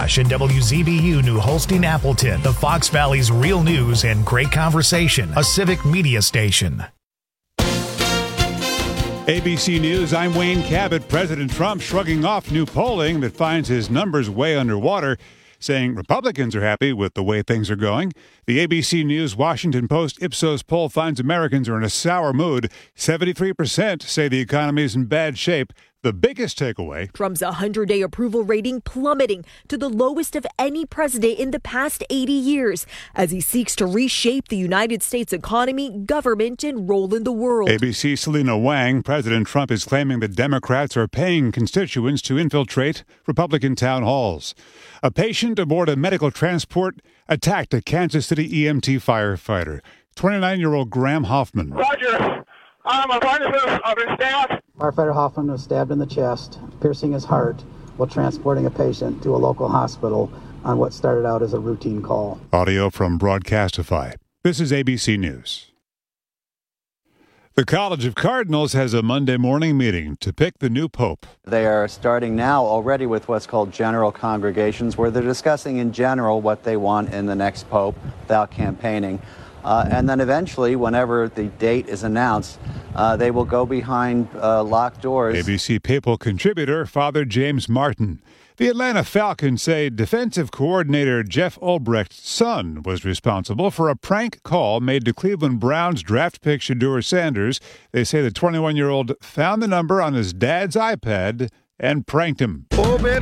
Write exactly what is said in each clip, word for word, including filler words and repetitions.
McIntosh and W Z B U New Holstein Appleton, the Fox Valley's real news and great conversation, a civic media station. A B C News, I'm Wayne Cabot. President Trump shrugging off new polling that finds his numbers way underwater, saying Republicans are happy with the way things are going. The A B C News Washington Post Ipsos poll finds Americans are in a sour mood. seventy-three percent say the economy is in bad shape. The biggest takeaway: Trump's one hundred day approval rating plummeting to the lowest of any president in the past eighty years as he seeks to reshape the United States economy, government, and role in the world. A B C's Selena Wang. President Trump is claiming that Democrats are paying constituents to infiltrate Republican town halls. A patient aboard a medical transport attacked a Kansas City E M T firefighter. twenty-nine-year-old Graham Hoffman. Roger. I'm a part of the staff. Firefighter Hoffman was stabbed in the chest, piercing his heart, while transporting a patient to a local hospital on what started out as a routine call. Audio from Broadcastify. This is A B C News. The College of Cardinals has a Monday morning meeting to pick the new pope. They are starting now already with what's called general congregations, where they're discussing in general what they want in the next pope without campaigning. Uh, and then eventually, whenever the date is announced, uh, they will go behind uh, locked doors. A B C Papal contributor Father James Martin. The Atlanta Falcons say defensive coordinator Jeff Ulbrecht's son was responsible for a prank call made to Cleveland Browns draft pick Shedeur Sanders. They say the twenty-one-year-old found the number on his dad's iPad and pranked him. Oh, baby,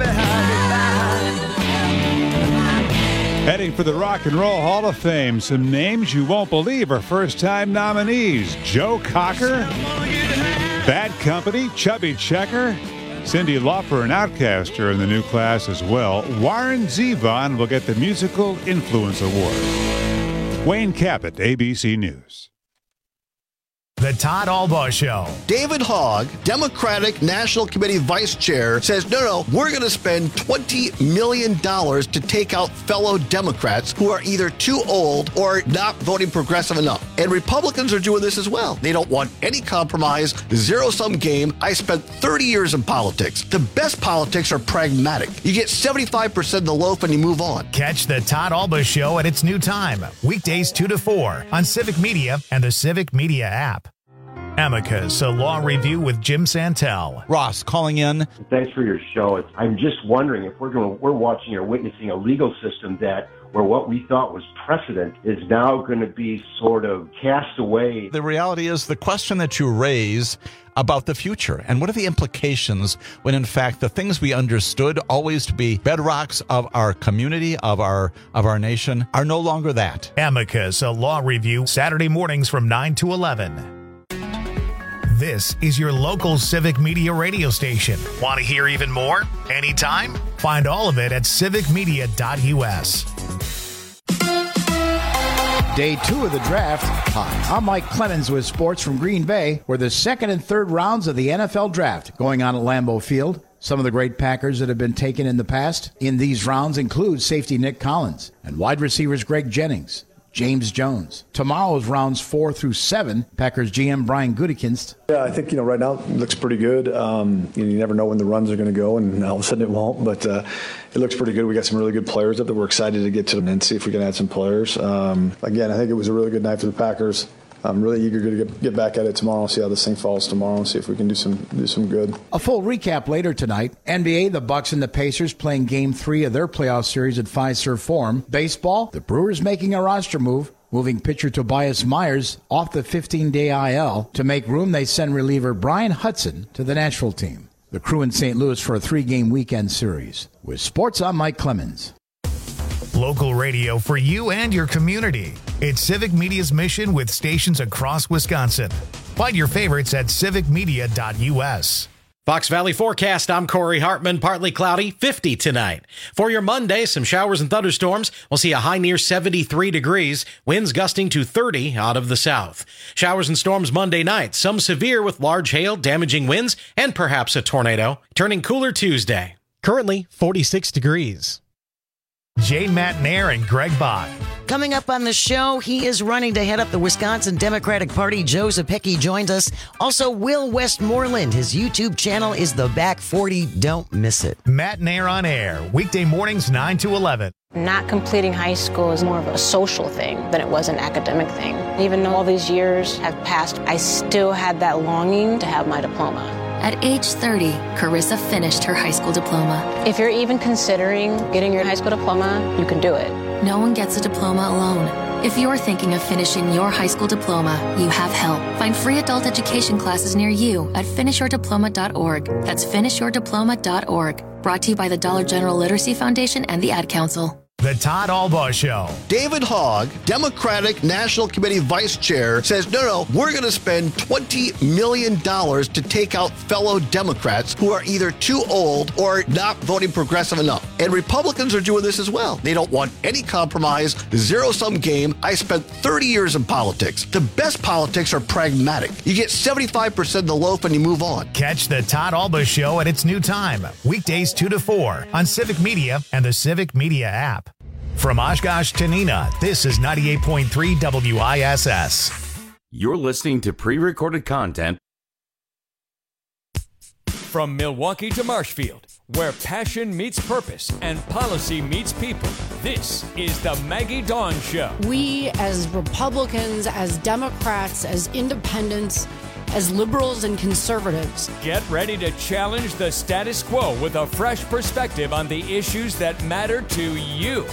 Heading for the Rock and Roll Hall of Fame, some names you won't believe are first-time nominees. Joe Cocker, Bad Company, Chubby Checker, Cyndi Lauper and Outkast are in the new class as well. Warren Zevon will get the Musical Influence Award. Wayne Cabot, A B C News. The Todd Albaugh Show. David Hogg, Democratic National Committee Vice Chair, says, no, no, we're going to spend twenty million dollars to take out fellow Democrats who are either too old or not voting progressive enough. And Republicans are doing this as well. They don't want any compromise, zero-sum game. I spent thirty years in politics. The best politics are pragmatic. You get seventy-five percent of the loaf and you move on. Catch the Todd Albaugh Show at its new time, weekdays two to four on Civic Media and the Civic Media app. Amicus, a law review with Jim Santel. Ross calling in. Thanks for your show. I'm just wondering if we're going to, we're watching or witnessing a legal system that where what we thought was precedent is now going to be sort of cast away. The reality is the question that you raise about the future and what are the implications when in fact the things we understood always to be bedrocks of our community, of our of our nation, are no longer that. Amicus, a law review, Saturday mornings from nine to eleven. This is your local Civic Media radio station. Want to hear even more? Anytime? Find all of it at civic media dot u s. Day two of the draft. Hi, I'm Mike Clemens with sports from Green Bay, where the second and third rounds of the N F L draft going on at Lambeau Field. Some of the great Packers that have been taken in the past in these rounds include safety Nick Collins and wide receivers Greg Jennings, James Jones. Tomorrow's rounds four through seven, Packers G M Brian Gutekunst. Yeah, I think, you know, right now it looks pretty good. Um, you, know, you never know when the runs are going to go, and all of a sudden it won't, but uh, it looks pretty good. We got some really good players up that we're excited to get to them and see if we can add some players. Um, again, I think it was a really good night for the Packers. I'm really eager to get, get back at it tomorrow and see how this thing falls tomorrow and see if we can do some do some good. A full recap later tonight. N B A, the Bucks and the Pacers playing game three of their playoff series at Fiserv Forum. Baseball, the Brewers making a roster move, moving pitcher Tobias Myers off the fifteen-day I L. To make room, they send reliever Brian Hudson to the Nashville team. The Crew in Saint Louis for a three-game weekend series. With sports, I'm Mike Clemens. Local radio for you and your community. It's Civic Media's mission with stations across Wisconsin. Find your favorites at civic media dot u s. Fox Valley forecast, I'm Corey Hartman. Partly cloudy, fifty tonight. For your Monday, some showers and thunderstorms. We'll see a high near seventy-three degrees, winds gusting to thirty out of the south. Showers and storms Monday night, some severe with large hail, damaging winds, and perhaps a tornado. Turning cooler Tuesday. Currently forty-six degrees. Jane Matt Nair and Greg Bach. Coming up on the show, he is running to head up the Wisconsin Democratic Party. Joe Zepecki joins us. Also, Will Westmoreland. His YouTube channel is The Back forty. Don't miss it. Matt and Air on Air, weekday mornings nine to eleven. Not completing high school is more of a social thing than it was an academic thing. Even though all these years have passed, I still had that longing to have my diploma. At age thirty, Carissa finished her high school diploma. If you're even considering getting your high school diploma, you can do it. No one gets a diploma alone. If you're thinking of finishing your high school diploma, you have help. Find free adult education classes near you at finish your diploma dot org. That's finish your diploma dot org. Brought to you by the Dollar General Literacy Foundation and the Ad Council. The Todd Albaugh Show. David Hogg, Democratic National Committee Vice Chair, says, no, no, we're going to spend twenty million dollars to take out fellow Democrats who are either too old or not voting progressive enough. And Republicans are doing this as well. They don't want any compromise, zero-sum game. I spent thirty years in politics. The best politics are pragmatic. You get seventy-five percent of the loaf and you move on. Catch the Todd Albaugh Show at its new time, weekdays two to four on Civic Media and the Civic Media app. From Oshkosh to Neenah, this is ninety-eight point three W I S S. You're listening to pre-recorded content. From Milwaukee to Marshfield, where passion meets purpose and policy meets people, this is the Maggie Dawn Show. We as Republicans, as Democrats, as independents, as liberals and conservatives, get ready to challenge the status quo with a fresh perspective on the issues that matter to you.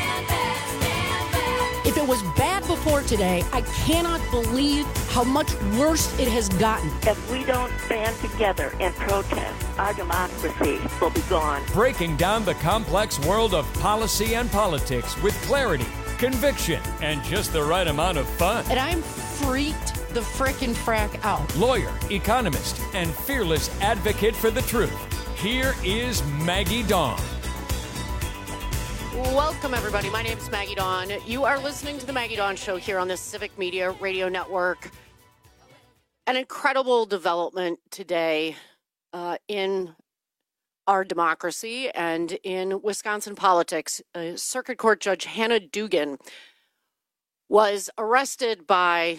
If it was bad before today, I cannot believe how much worse it has gotten. If we don't stand together and protest, our democracy will be gone. Breaking down the complex world of policy and politics with clarity, conviction, and just the right amount of fun. And I'm freaked the frickin' frack out. Lawyer, economist, and fearless advocate for the truth. Here is Maggie Dawn. Welcome, everybody. My name is Maggie Dawn. You are listening to the Maggie Dawn Show here on the Civic Media Radio Network. An incredible development today uh, in our democracy and in Wisconsin politics. Uh, Circuit Court Judge Hannah Dugan was arrested by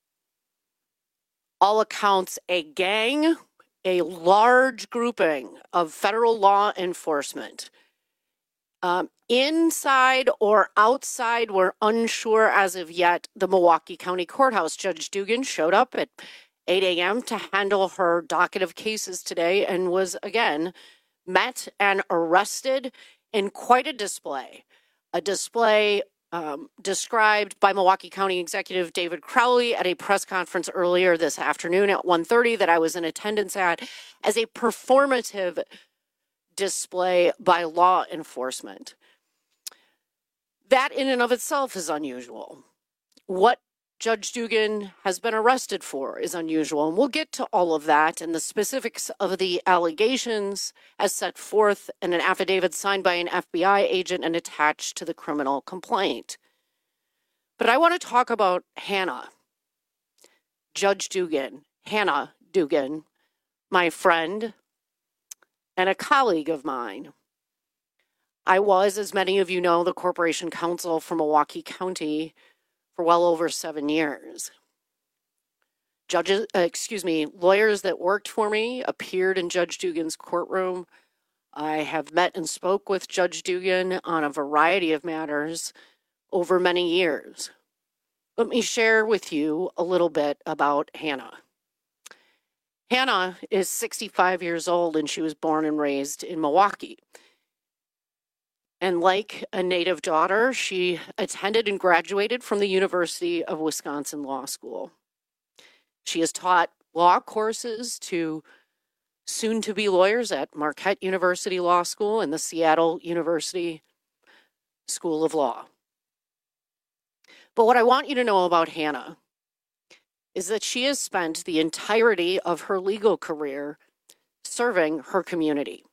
all accounts a gang, a large grouping of federal law enforcement. Um, inside or outside, we're unsure as of yet, the Milwaukee County Courthouse. Judge Dugan showed up at eight a.m. to handle her docket of cases today and was, again, met and arrested in quite a display. A display um, described by Milwaukee County Executive David Crowley at a press conference earlier this afternoon at one thirty that I was in attendance at as a performative display by law enforcement. That in and of itself is unusual. What Judge Dugan has been arrested for is unusual, and we'll get to all of that and the specifics of the allegations as set forth in an affidavit signed by an F B I agent and attached to the criminal complaint. But I want to talk about Hannah, Judge Dugan, Hannah Dugan, my friend and a colleague of mine. I was, as many of you know, the Corporation Counsel for Milwaukee County for well over seven years. Judges, uh, excuse me, lawyers that worked for me appeared in Judge Dugan's courtroom. I have met and spoke with Judge Dugan on a variety of matters over many years. Let me share with you a little bit about Hannah. Hannah is sixty-five years old, and she was born and raised in Milwaukee. And like a native daughter, she attended and graduated from the University of Wisconsin Law School. She has taught law courses to soon-to-be lawyers at Marquette University Law School and the Seattle University School of Law. But what I want you to know about Hannah is that she has spent the entirety of her legal career serving her community.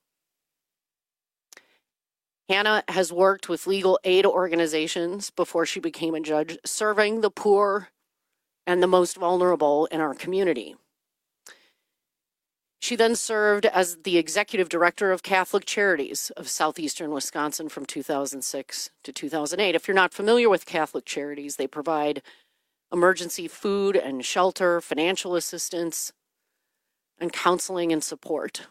Hannah has worked with legal aid organizations before she became a judge, serving the poor and the most vulnerable in our community. She then served as the executive director of Catholic Charities of Southeastern Wisconsin from two thousand six to two thousand eight. If you're not familiar with Catholic Charities, they provide emergency food and shelter, financial assistance, and counseling and support.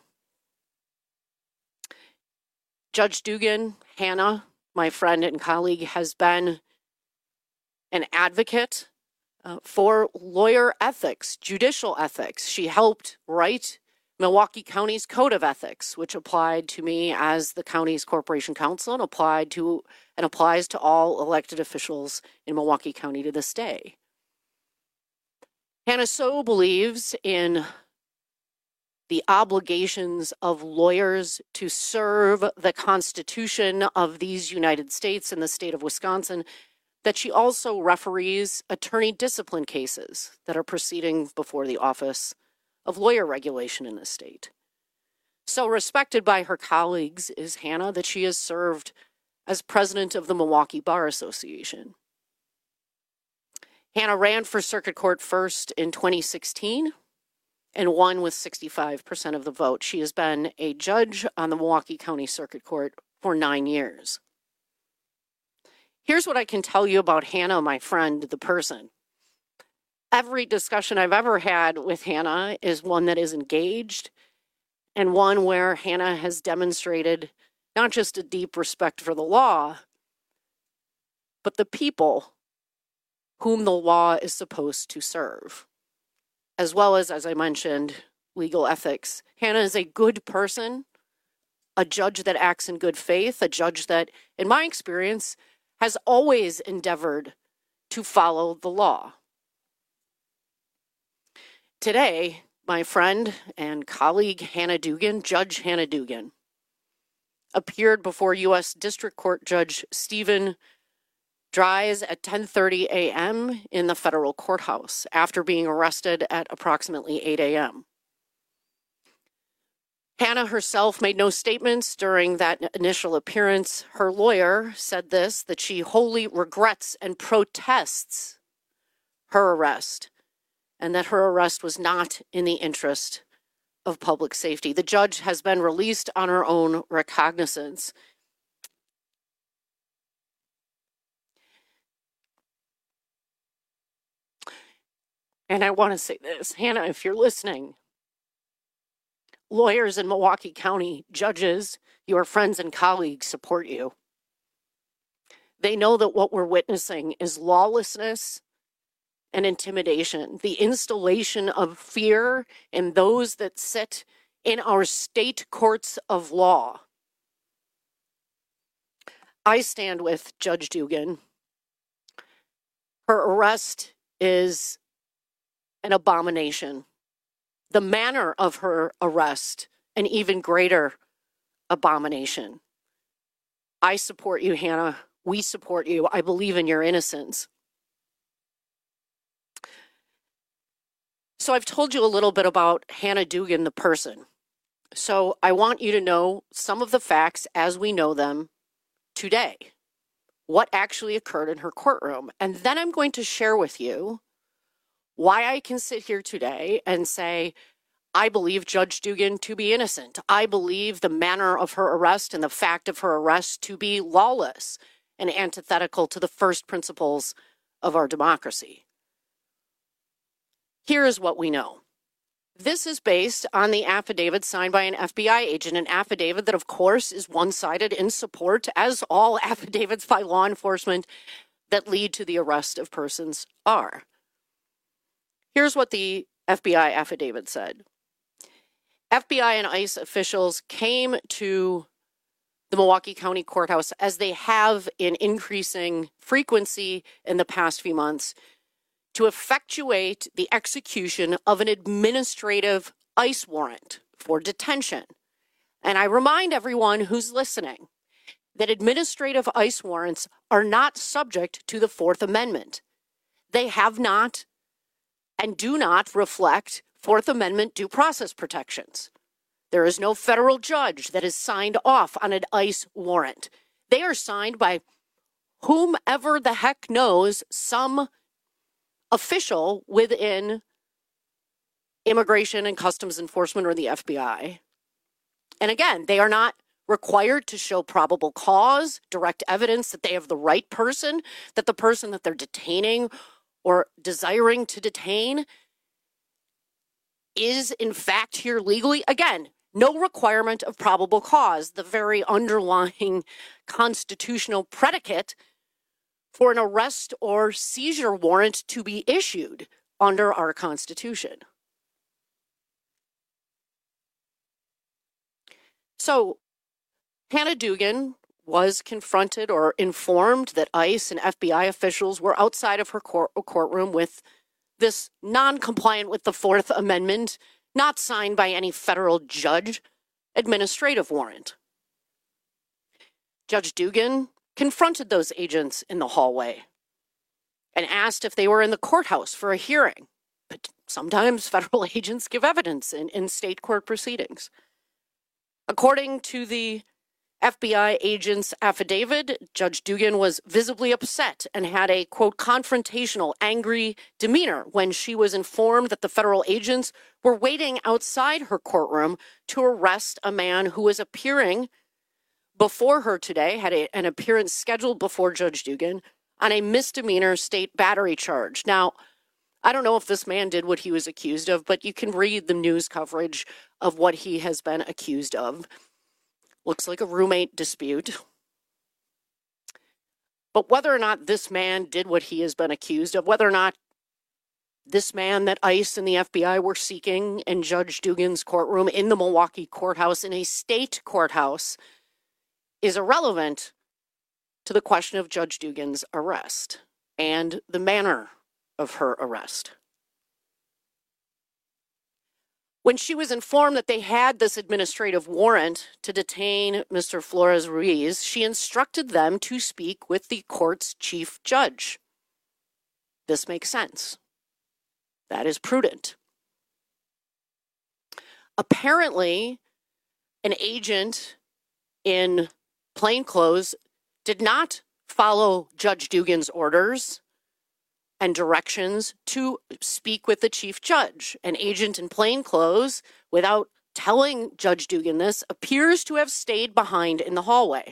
Judge Dugan, Hannah, my friend and colleague, has been an advocate uh, for lawyer ethics, judicial ethics. She helped write Milwaukee County's Code of Ethics, which applied to me as the county's corporation counsel and applied to and applies to all elected officials in Milwaukee County to this day. Hannah so believes in the obligations of lawyers to serve the Constitution of these United States and the state of Wisconsin that she also referees attorney discipline cases that are proceeding before the Office of Lawyer Regulation in the state. So respected by her colleagues is Hannah that she has served as president of the Milwaukee Bar Association. Hannah ran for Circuit Court first in twenty sixteen and won with sixty-five percent of the vote. She has been a judge on the Milwaukee County Circuit Court for nine years. Here's what I can tell you about Hannah, my friend, the person. Every discussion I've ever had with Hannah is one that is engaged and one where Hannah has demonstrated not just a deep respect for the law, but the people whom the law is supposed to serve, as well as, as I mentioned, legal ethics. Hannah is a good person, a judge that acts in good faith, a judge that, in my experience, has always endeavored to follow the law. Today, my friend and colleague Hannah Dugan, Judge Hannah Dugan, appeared before U S District Court Judge Stephen Dries at ten thirty a.m. in the federal courthouse after being arrested at approximately eight a.m. Hannah herself made no statements during that initial appearance. Her lawyer said this, that she wholly regrets and protests her arrest, and that her arrest was not in the interest of public safety. The judge has been released on her own recognizance. And I want to say this, Hannah, if you're listening, lawyers in Milwaukee County, judges, your friends and colleagues support you. They know that what we're witnessing is lawlessness and intimidation, the installation of fear in those that sit in our state courts of law. I stand with Judge Dugan. Her arrest is an abomination. The manner of her arrest, an even greater abomination. I support you, Hannah. We support you. I believe in your innocence. So I've told you a little bit about Hannah Dugan, the person. So I want you to know some of the facts as we know them today. What actually occurred in her courtroom. And then I'm going to share with you why I can sit here today and say, I believe Judge Dugan to be innocent. I believe the manner of her arrest and the fact of her arrest to be lawless and antithetical to the first principles of our democracy. Here is what we know. This is based on the affidavit signed by an F B I agent, an affidavit that, of course, is one-sided in support, as all affidavits by law enforcement that lead to the arrest of persons are. Here's what the F B I affidavit said. F B I and ICE officials came to the Milwaukee County Courthouse, as they have in increasing frequency in the past few months, to effectuate the execution of an administrative ICE warrant for detention. And I remind everyone who's listening that administrative ICE warrants are not subject to the Fourth Amendment. They have not and do not reflect Fourth Amendment due process protections. There is no federal judge that is signed off on an ICE warrant. They are signed by whomever the heck knows, some official within Immigration and Customs Enforcement or the F B I. And again, they are not required to show probable cause, direct evidence that they have the right person, that the person that they're detaining or desiring to detain is in fact here legally. Again, no requirement of probable cause, the very underlying constitutional predicate for an arrest or seizure warrant to be issued under our Constitution. So, Hannah Dugan was confronted or informed that ICE and F B I officials were outside of her court, courtroom with this non-compliant with the Fourth Amendment, not signed by any federal judge, administrative warrant. Judge Dugan confronted those agents in the hallway and asked if they were in the courthouse for a hearing. But sometimes federal agents give evidence in, in state court proceedings. According to the F B I agent's affidavit, Judge Dugan was visibly upset and had a, quote, confrontational, angry demeanor when she was informed that the federal agents were waiting outside her courtroom to arrest a man who was appearing before her today, had a, an appearance scheduled before Judge Dugan on a misdemeanor state battery charge. Now, I don't know if this man did what he was accused of, but you can read the news coverage of what he has been accused of. Looks like a roommate dispute. But whether or not this man did what he has been accused of, whether or not this man that ICE and the F B I were seeking in Judge Dugan's courtroom in the Milwaukee courthouse, in a state courthouse, is irrelevant to the question of Judge Dugan's arrest and the manner of her arrest. When she was informed that they had this administrative warrant to detain Mister Flores Ruiz, she instructed them to speak with the court's chief judge. This makes sense. That is prudent. Apparently, an agent in plainclothes did not follow Judge Dugan's orders and directions to speak with the chief judge. An agent in plainclothes, without telling Judge Dugan this, appears to have stayed behind in the hallway.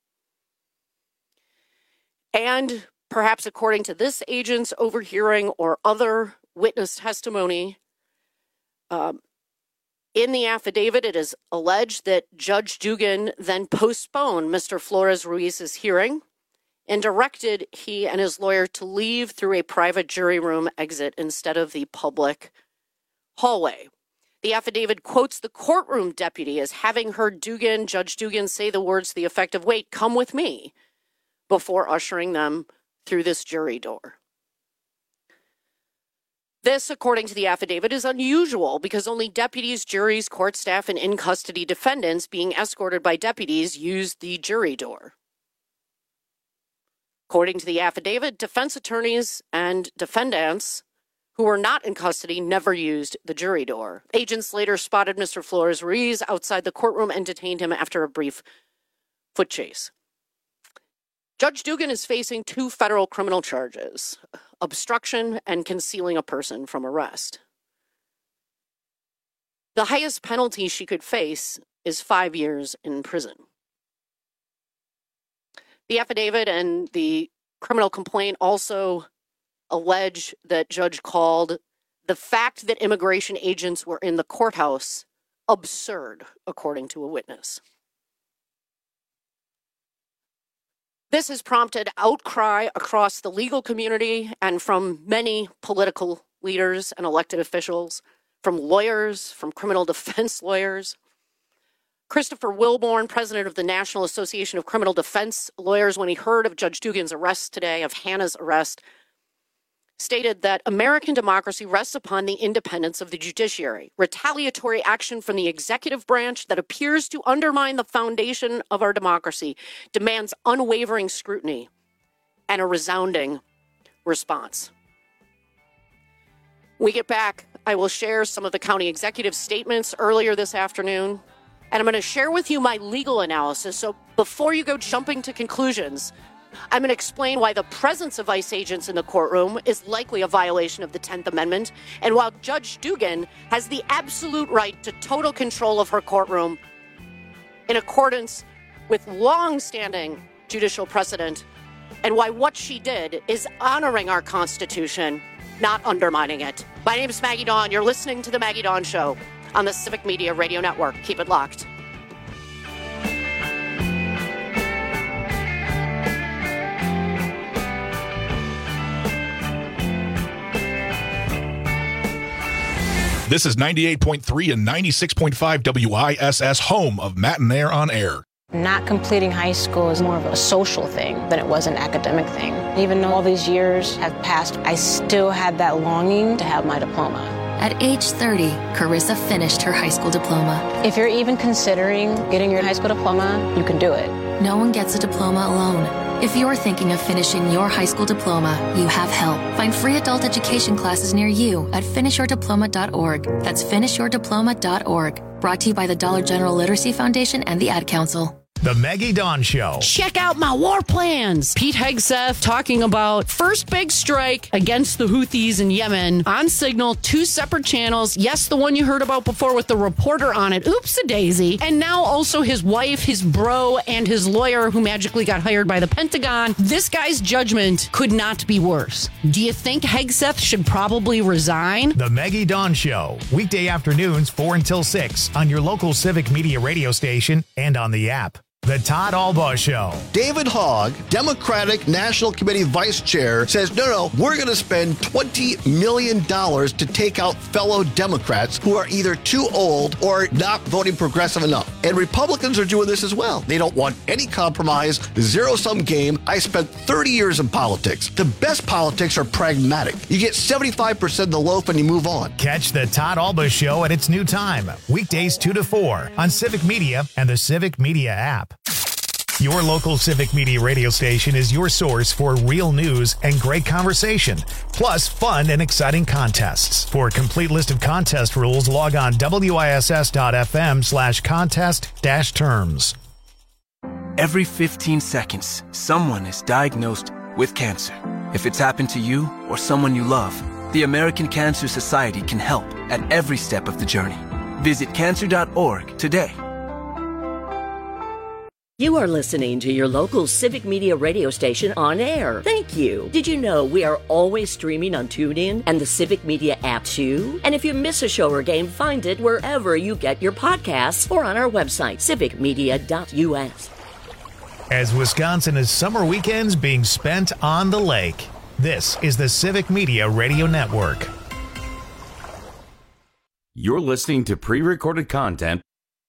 And perhaps according to this agent's overhearing or other witness testimony, um, in the affidavit, it is alleged that Judge Dugan then postponed Mister Flores Ruiz's hearing and directed he and his lawyer to leave through a private jury room exit instead of the public hallway. The affidavit quotes the courtroom deputy as having heard Dugan, Judge Dugan, say the words to the effect of, "Wait, come with me," before ushering them through this jury door. This, according to the affidavit, is unusual because only deputies, juries, court staff, and in-custody defendants being escorted by deputies use the jury door. According to the affidavit, defense attorneys and defendants who were not in custody never used the jury door. Agents later spotted Mister Flores Ruiz outside the courtroom and detained him after a brief foot chase. Judge Dugan is facing two federal criminal charges: obstruction and concealing a person from arrest. The highest penalty she could face is five years in prison. The affidavit and the criminal complaint also allege that Judge called the fact that immigration agents were in the courthouse absurd, according to a witness. This has prompted outcry across the legal community and from many political leaders and elected officials, from lawyers, from criminal defense lawyers. Christopher Wilborn, president of the National Association of Criminal Defense Lawyers, when he heard of Judge Dugan's arrest today, of Hannah's arrest, stated that American democracy rests upon the independence of the judiciary. Retaliatory action from the executive branch that appears to undermine the foundation of our democracy demands unwavering scrutiny and a resounding response. When we get back, I will share some of the county executive statements earlier this afternoon, and I'm going to share with you my legal analysis. So before you go jumping to conclusions, I'm going to explain why the presence of ICE agents in the courtroom is likely a violation of the tenth Amendment, and while Judge Dugan has the absolute right to total control of her courtroom in accordance with long-standing judicial precedent, and why what she did is honoring our Constitution, not undermining it. My name is Maggie Dawn. You're listening to The Maggie Dawn Show on the Civic Media Radio Network. Keep it locked. This is ninety-eight point three and ninety-six point five W I S S, home of Matt and Nair on Air. Not completing high school is more of a social thing than it was an academic thing. Even though all these years have passed, I still had that longing to have my diploma. At age thirty, Carissa finished her high school diploma. If you're even considering getting your high school diploma, you can do it. No one gets a diploma alone. If you're thinking of finishing your high school diploma, you have help. Find free adult education classes near you at finish your diploma dot org. That's finish your diploma dot org. Brought to you by the Dollar General Literacy Foundation and the Ad Council. The Maggie Dawn Show. Check out my war plans. Pete Hegseth talking about first big strike against the Houthis in Yemen on Signal, two separate channels. Yes, the one you heard about before with the reporter on it. Oops-a-daisy. And now also his wife, his bro, and his lawyer who magically got hired by the Pentagon. This guy's judgment could not be worse. Do you think Hegseth should probably resign? The Maggie Dawn Show. Weekday afternoons, four until six on your local Civic Media radio station and on the app. The Todd Albaugh Show. David Hogg, Democratic National Committee Vice Chair, says, no, no, we're going to spend twenty million dollars to take out fellow Democrats who are either too old or not voting progressive enough. And Republicans are doing this as well. They don't want any compromise, zero-sum game. I spent thirty years in politics. The best politics are pragmatic. You get seventy-five percent of the loaf and you move on. Catch the Todd Albaugh Show at its new time, weekdays two to four on Civic Media and the Civic Media app. Your local Civic Media radio station is your source for real news and great conversation, plus fun and exciting contests. For a complete list of contest rules, log on W I S S dot F M slash contest dash terms. Every fifteen seconds, someone is diagnosed with cancer. If it's happened to you or someone you love, the American Cancer Society can help at every step of the journey. Visit cancer dot org today. You are listening to your local Civic Media radio station on air. Thank you. Did you know we are always streaming on TuneIn and the Civic Media app too? And if you miss a show or game, find it wherever you get your podcasts or on our website, civic media dot U S. As Wisconsin is summer weekends being spent on the lake, this is the Civic Media Radio Network. You're listening to pre-recorded content.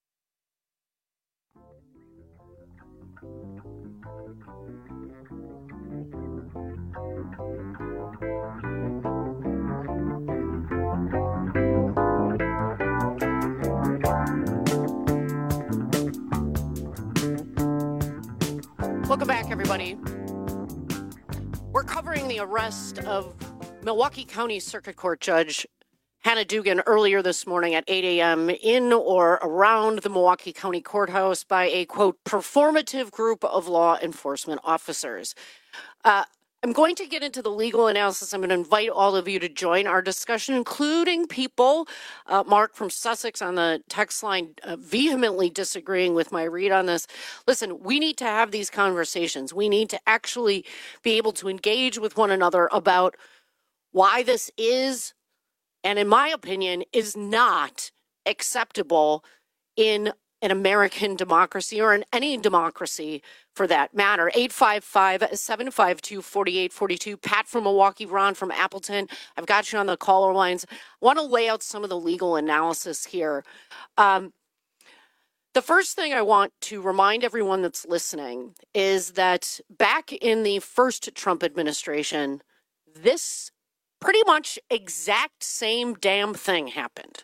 Welcome back, everybody. We're covering the arrest of Milwaukee County Circuit Court Judge Hannah Dugan earlier this morning at eight a.m. in or around the Milwaukee County Courthouse by a, quote, performative group of law enforcement officers. Uh, I'm going to get into the legal analysis. I'm going to invite all of you to join our discussion, including people, uh, Mark from Sussex on the text line, uh, vehemently disagreeing with my read on this. Listen, we need to have these conversations. We need to actually be able to engage with one another about why this is, and in my opinion, is not acceptable in an American democracy or in any democracy for that matter. eight five five, seven five two, four eight four two. Pat from Milwaukee, Ron from Appleton. I've got you on the caller lines. I want to lay out some of the legal analysis here. Um, the first thing I want to remind everyone that's listening is that back in the first Trump administration, this pretty much exact same damn thing happened.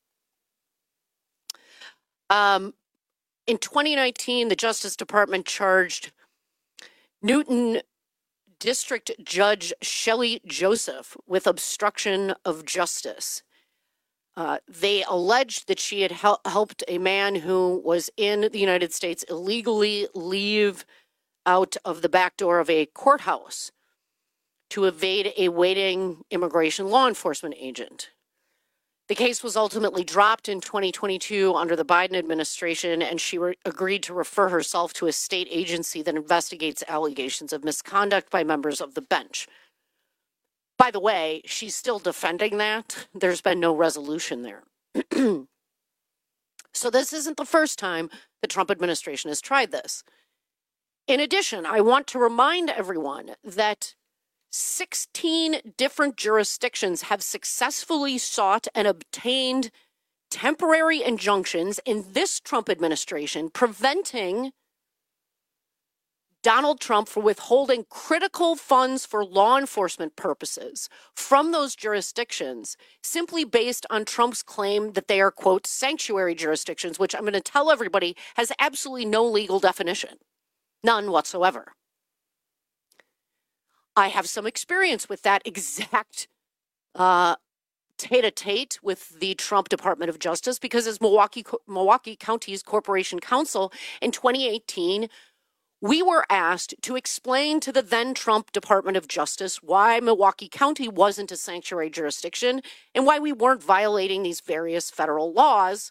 Um, in twenty nineteen, the Justice Department charged Newton District Judge Shelley Joseph with obstruction of justice. Uh, they alleged that she had hel- helped a man who was in the United States illegally leave out of the back door of a courthouse to evade a waiting immigration law enforcement agent. The case was ultimately dropped in twenty twenty-two under the Biden administration, and she re- agreed to refer herself to a state agency that investigates allegations of misconduct by members of the bench. By the way, she's still defending that. There's been no resolution there. So this isn't the first time the Trump administration has tried this. In addition, I want to remind everyone that sixteen different jurisdictions have successfully sought and obtained temporary injunctions in this Trump administration, preventing Donald Trump from withholding critical funds for law enforcement purposes from those jurisdictions, simply based on Trump's claim that they are, quote, sanctuary jurisdictions, which I'm going to tell everybody has absolutely no legal definition. None whatsoever. I have some experience with that exact uh, tete-a-tete with the Trump Department of Justice, because as Milwaukee, Milwaukee County's Corporation Counsel in twenty eighteen, we were asked to explain to the then Trump Department of Justice why Milwaukee County wasn't a sanctuary jurisdiction and why we weren't violating these various federal laws,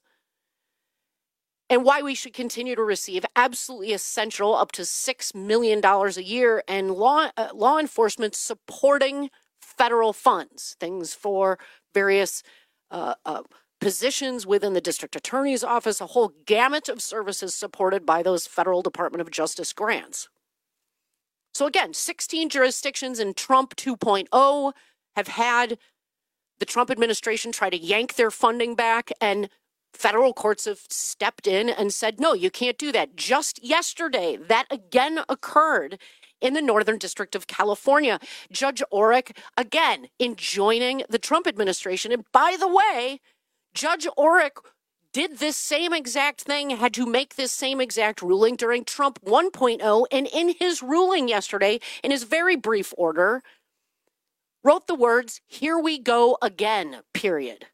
and why we should continue to receive absolutely essential up to six million dollars a year and law, uh, law enforcement supporting federal funds, things for various uh, uh, positions within the district attorney's office, a whole gamut of services supported by those federal Department of Justice grants. So again, sixteen jurisdictions in Trump two point oh have had the Trump administration try to yank their funding back, and federal courts have stepped in and said, no, you can't do that. Just yesterday, that again occurred in the Northern District of California. Judge Orrick, again, enjoining the Trump administration. And by the way, Judge Orrick did this same exact thing, had to make this same exact ruling during Trump one point oh, and in his ruling yesterday, in his very brief order, wrote the words, "Here we go again," period.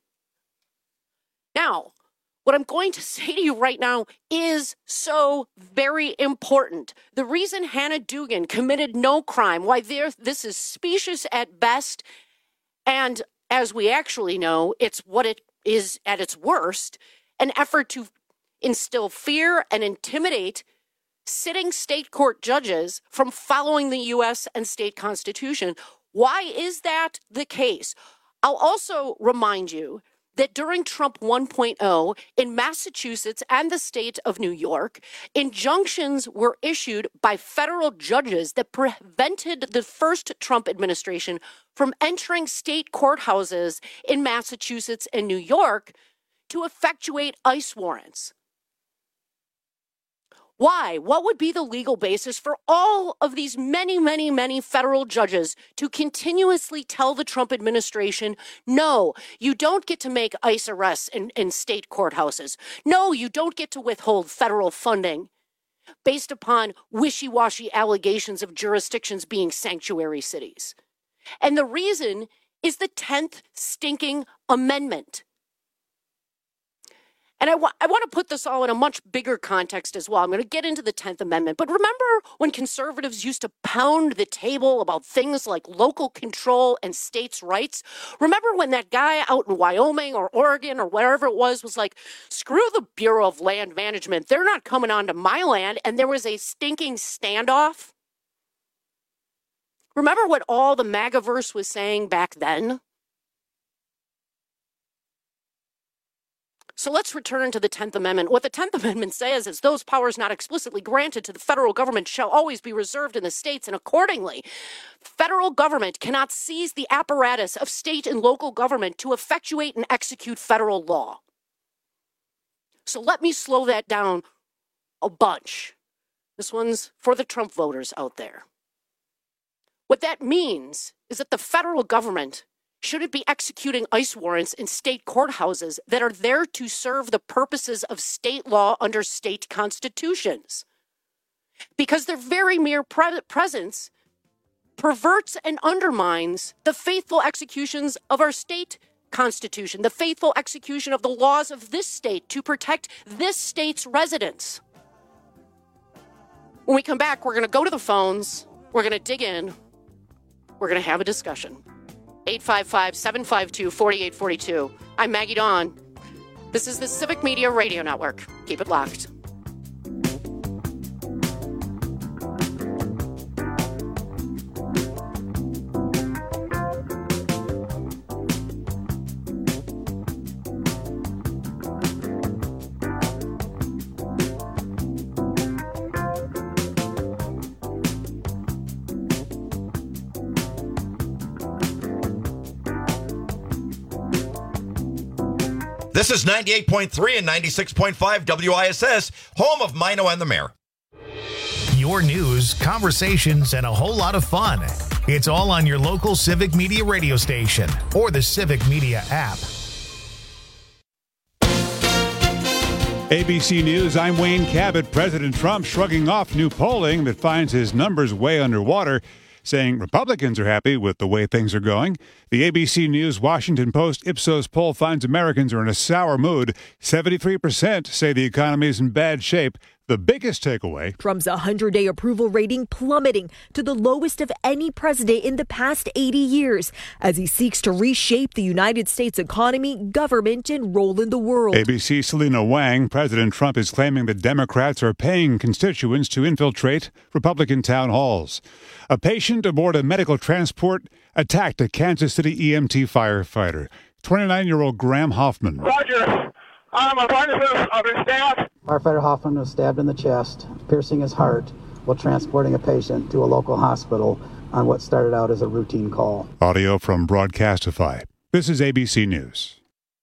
Now, what I'm going to say to you right now is so very important. The reason Hannah Dugan committed no crime, why there, this is specious at best, and as we actually know, it's what it is at its worst, an effort to instill fear and intimidate sitting state court judges from following the U S and state constitution. Why is that the case? I'll also remind you that during Trump one point oh in Massachusetts and the state of New York, injunctions were issued by federal judges that prevented the first Trump administration from entering state courthouses in Massachusetts and New York to effectuate ICE warrants. Why? What would be the legal basis for all of these many, many, many federal judges to continuously tell the Trump administration, no, you don't get to make ICE arrests in, in state courthouses. No, you don't get to withhold federal funding based upon wishy-washy allegations of jurisdictions being sanctuary cities. And the reason is the tenth stinking amendment. And I, wa- I want to put this all in a much bigger context as well. I'm going to get into the tenth Amendment. But remember when conservatives used to pound the table about things like local control and states' rights? Remember when that guy out in Wyoming or Oregon or wherever it was was like, screw the Bureau of Land Management. They're not coming onto my land. And there was a stinking standoff? Remember what all the MAGAverse was saying back then? So let's return to the tenth Amendment. What the tenth Amendment says is those powers not explicitly granted to the federal government shall always be reserved in the states, and accordingly, federal government cannot seize the apparatus of state and local government to effectuate and execute federal law. So let me slow that down a bunch. This one's for the Trump voters out there. What that means is that the federal government shouldn't be executing ICE warrants in state courthouses that are there to serve the purposes of state law under state constitutions. Because their very mere pre- presence perverts and undermines the faithful executions of our state constitution, the faithful execution of the laws of this state to protect this state's residents. When we come back, we're going to go to the phones. We're going to dig in. We're going to have a discussion. eight five five, seven five two, four eight four two. I'm Maggie Dawn. This is the Civic Media Radio Network. Keep it locked. This is ninety-eight point three and ninety-six point five W I S S, home of Mino and the Mayor. Your news, conversations, and a whole lot of fun. It's all on your local Civic Media radio station or the Civic Media app. A B C News, I'm Wayne Cabot. President Trump shrugging off new polling that finds his numbers way underwater, saying Republicans are happy with the way things are going. The A B C News Washington Post Ipsos poll finds Americans are in a sour mood. seventy-three percent say the economy is in bad shape. The biggest takeaway: Trump's one hundred day approval rating plummeting to the lowest of any president in the past eighty years as he seeks to reshape the United States economy, government, and role in the world. A B C's Selena Wang. President Trump is claiming that Democrats are paying constituents to infiltrate Republican town halls. A patient aboard a medical transport attacked a Kansas City E M T firefighter. twenty-nine-year-old Graham Hoffman. Roger. Um, I'm trying to understand. Firefighter Hoffman was stabbed in the chest, piercing his heart, while transporting a patient to a local hospital on what started out as a routine call. Audio from Broadcastify. This is A B C News.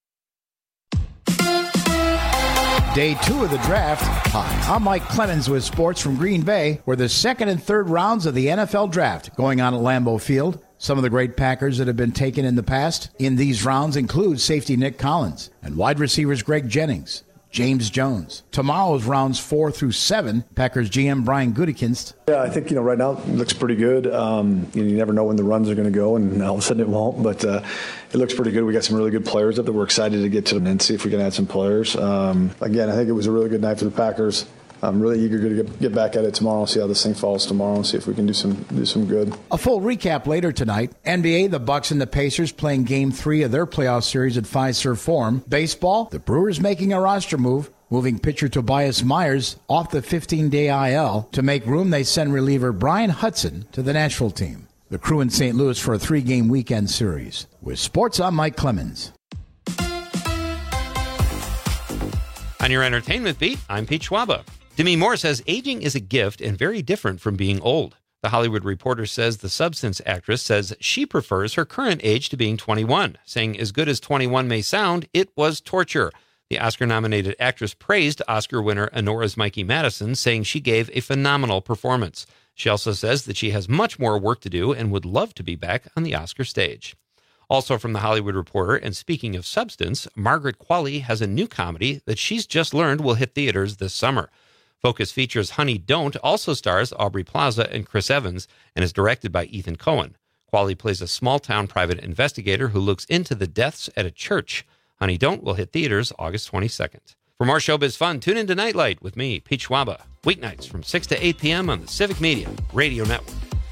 Day two of the draft. Hi, I'm Mike Clemens with sports from Green Bay, where the second and third rounds of the N F L draft going on at Lambeau Field. Some of the great Packers that have been taken in the past in these rounds include safety Nick Collins and wide receivers Greg Jennings, James Jones. Tomorrow's rounds four through seven, Packers G M Brian Gutekunst. Yeah, I think, you know, right now it looks pretty good. Um, you, know, you never know when the runs are going to go, and all of a sudden it won't, but uh, it looks pretty good. We got some really good players up there. We're excited to get to them and see if we can add some players. Um, again, I think it was a really good night for the Packers. I'm really eager to get, get back at it tomorrow, see how this thing falls tomorrow, and see if we can do some do some good. A full recap later tonight. N B A, the Bucks and the Pacers playing Game three of their playoff series at Fiserv Forum. Baseball, the Brewers making a roster move, moving pitcher Tobias Myers off the fifteen-day I L. To make room, they send reliever Brian Hudson to the Nashville team. The Crew in Saint Louis for a three-game weekend series. With sports, I'm Mike Clemens. On your entertainment beat, I'm Pete Schwaba. Demi Moore says aging is a gift and very different from being old. The Hollywood Reporter says the Substance actress says she prefers her current age to being twenty-one, saying as good as twenty-one may sound, it was torture. The Oscar-nominated actress praised Oscar winner Honora's Mikey Madison, saying she gave a phenomenal performance. She also says that she has much more work to do and would love to be back on the Oscar stage. Also from the Hollywood Reporter, and speaking of Substance, Margaret Qualley has a new comedy that she's just learned will hit theaters this summer. Focus features Honey Don't also stars Aubrey Plaza and Chris Evans and is directed by Ethan Coen. Qualley plays a small-town private investigator who looks into the deaths at a church. Honey Don't will hit theaters August twenty-second. For more showbiz fun, tune into Nightlight with me, Pete Schwaba, weeknights from six to eight p.m. on the Civic Media Radio Network.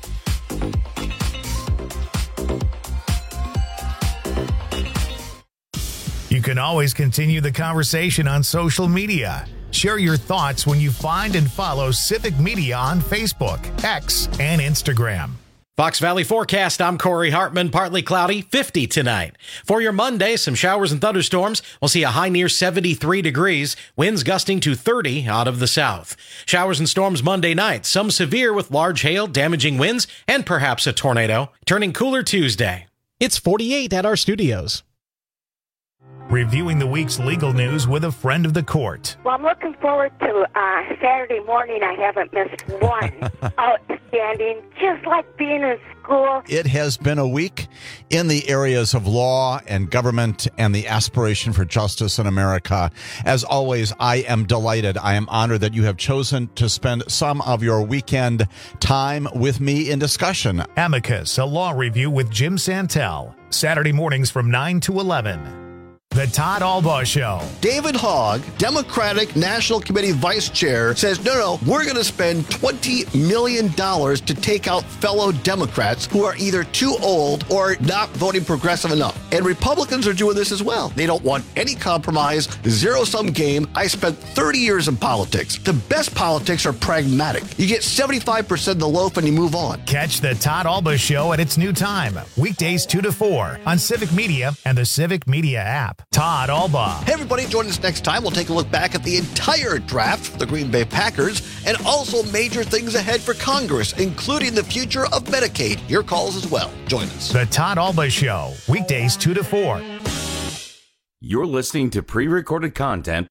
You can always continue the conversation on social media. Share your thoughts when you find and follow Civic Media on Facebook, X, and Instagram. Fox Valley forecast, I'm Corey Hartman. Partly cloudy, fifty tonight. For your Monday, some showers and thunderstorms. We'll see a high near seventy-three degrees. Winds gusting to thirty out of the south. Showers and storms Monday night. Some severe with large hail, damaging winds, and perhaps a tornado. Turning cooler Tuesday. It's forty-eight at our studios. Reviewing the week's legal news with a friend of the court. Well, I'm looking forward to uh, Saturday morning. I haven't missed one. Outstanding, just like being in school. It has been a week in the areas of law and government and the aspiration for justice in America. As always, I am delighted. I am honored that you have chosen to spend some of your weekend time with me in discussion. Amicus, a law review with Jim Santel. Saturday mornings from nine to eleven. The Todd Albaugh Show. David Hogg, Democratic National Committee Vice Chair, says, no, no, we're going to spend twenty million dollars to take out fellow Democrats who are either too old or not voting progressive enough. And Republicans are doing this as well. They don't want any compromise, zero-sum game. I spent thirty years in politics. The best politics are pragmatic. You get seventy-five percent of the loaf and you move on. Catch the Todd Albaugh Show at its new time, weekdays two to four on Civic Media and the Civic Media app. Todd Albaugh. Hey, everybody, join us next time. We'll take a look back at the entire draft for the Green Bay Packers and also major things ahead for Congress, including the future of Medicaid. Your calls as well. Join us. The Todd Albaugh Show, weekdays two to four. You're listening to pre-recorded content.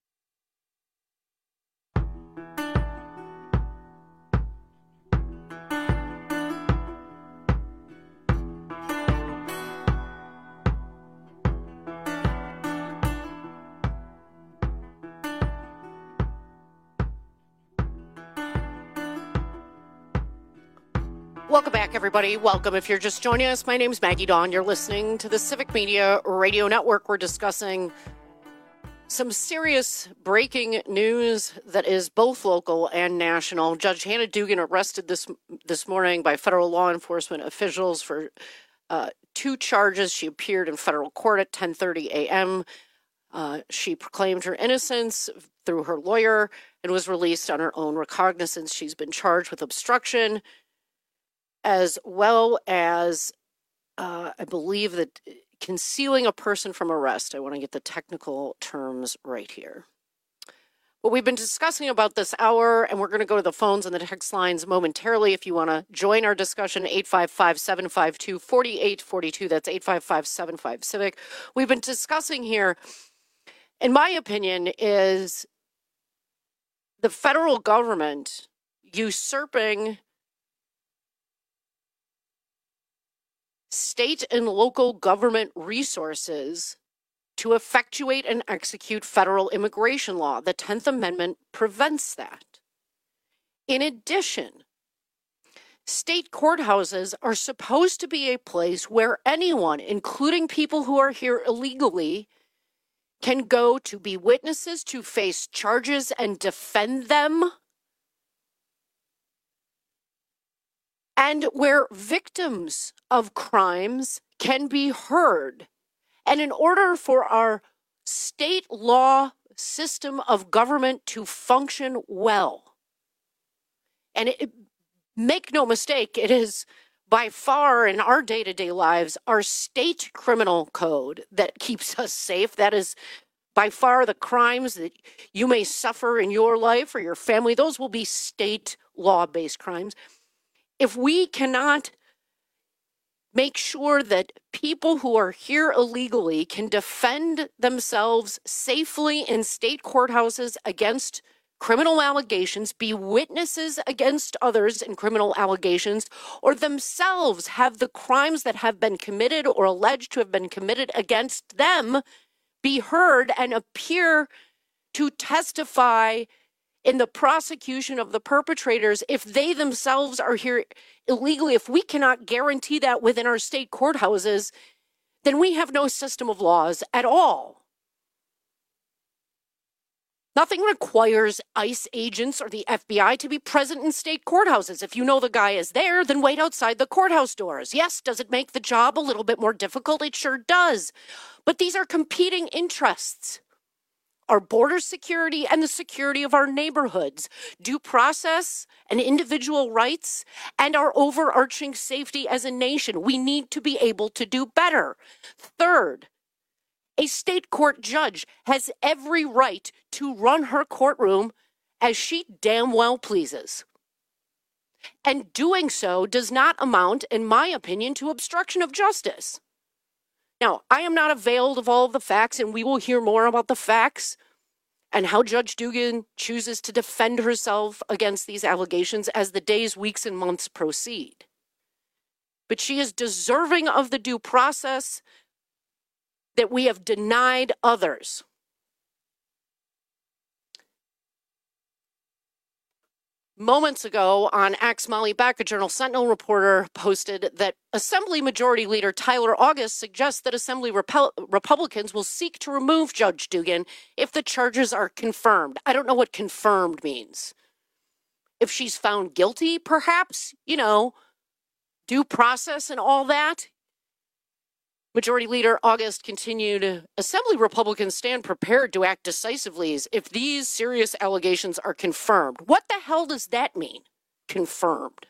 Welcome back, everybody. Welcome. If you're just joining us, my name is Maggie Dawn. You're listening to the Civic Media Radio Network. We're discussing some serious breaking news that is both local and national. Judge Hannah Dugan arrested this this morning by federal law enforcement officials for uh, two charges. She appeared in federal court at ten thirty a.m. Uh, she proclaimed her innocence through her lawyer and was released on her own recognizance. She's been charged with obstruction, as well as, uh, I believe, that concealing a person from arrest. I want to get the technical terms right here. Well, we've been discussing about this hour, and we're going to go to the phones and the text lines momentarily. If you want to join our discussion, eight five five, seven five two, four eight four two. That's eight five five, seven five, CIVIC. We've been discussing here, in my opinion, is the federal government usurping state and local government resources to effectuate and execute federal immigration law. The tenth Amendment prevents that. In addition, state courthouses are supposed to be a place where anyone, including people who are here illegally, can go to be witnesses, to face charges and defend them, and where victims of crimes can be heard. And in order for our state law system of government to function well, and it, make no mistake, it is by far in our day-to-day lives our state criminal code that keeps us safe. That is by far the crimes that you may suffer in your life or your family. Those will be state law-based crimes. If we cannot make sure that people who are here illegally can defend themselves safely in state courthouses against criminal allegations, be witnesses against others in criminal allegations, or themselves have the crimes that have been committed or alleged to have been committed against them be heard and appear to testify in the prosecution of the perpetrators, if they themselves are here illegally, if we cannot guarantee that within our state courthouses, then we have no system of laws at all. Nothing requires ICE agents or the F B I to be present in state courthouses. If you know the guy is there, then wait outside the courthouse doors. Yes, does it make the job a little bit more difficult? It sure does. But these are competing interests. Our border security and the security of our neighborhoods, due process and individual rights, and our overarching safety as a nation. We need to be able to do better. Third, a state court judge has every right to run her courtroom as she damn well pleases. And doing so does not amount, in my opinion, to obstruction of justice. Now, I am not availed of all of the facts, and we will hear more about the facts and how Judge Dugan chooses to defend herself against these allegations as the days, weeks, and months proceed. But she is deserving of the due process that we have denied others. Moments ago on X, Molly Beck, a Journal Sentinel reporter, posted that Assembly Majority Leader Tyler August suggests that Assembly Repel- Republicans will seek to remove Judge Dugan if the charges are confirmed. I don't know what confirmed means. If she's found guilty, perhaps, you know, due process and all that. Majority Leader August continued, Assembly Republicans stand prepared to act decisively if these serious allegations are confirmed. What the hell does that mean? Confirmed.